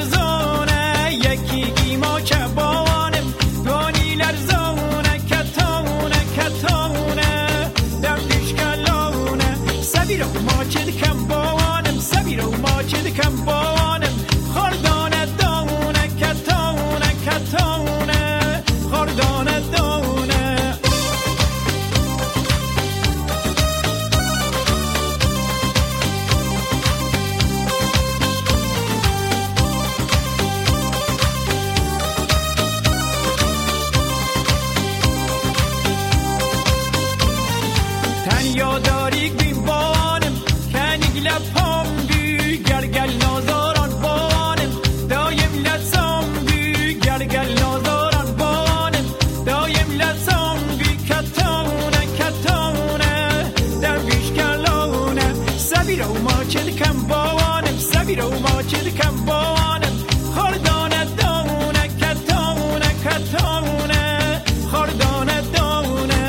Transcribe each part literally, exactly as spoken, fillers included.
لرزونه یکی گیما چبانم دونی لرزونه کتونه کتونه در پیش کلونه سبیرو ما چه کم بانم سبیرو ما چه کم بانم خردانه دونه کتونه کتونه خردانه دونه یاداری بیم بانم کنیگ لپام بی گرگل نازاران بانم دایم لسام بی گرگل نازاران بانم دایم لسام بی کتونه کتونه در بیش کلونه سبیرو ما چل کم بانم سبیرو ما چل کم بانم خردانه دونه کتونه کتونه خردانه دونه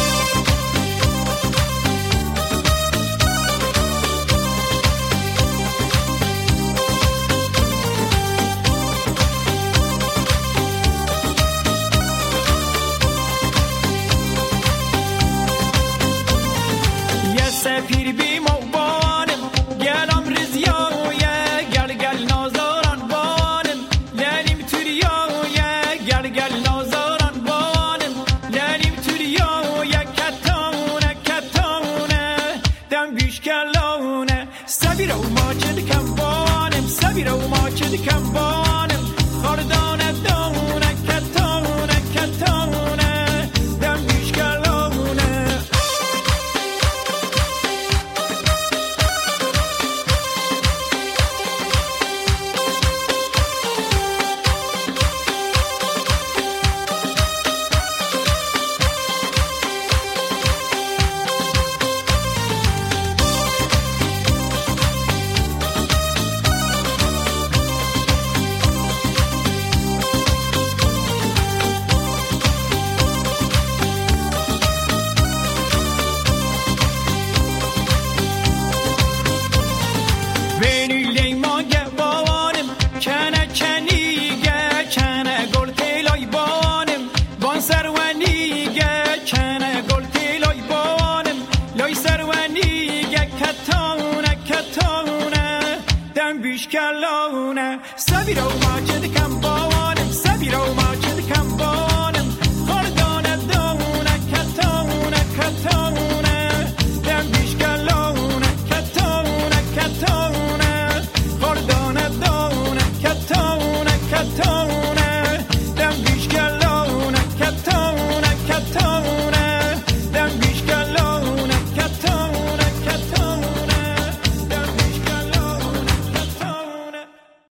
سپیر بیم و بانم گلم ریزیایه گلگل نازاران بانم لنیم توریایه گلگل نازاران بانم لنیم توریایه کتونه کتونه دم بیش کلونه سبیرو ما چه کم بانم سبیرو ما چه کم بانم خردانه دونه کتونه کتونه دم بیش کلونه کتونه دم بیش کلونه سبیرو ما چه کم با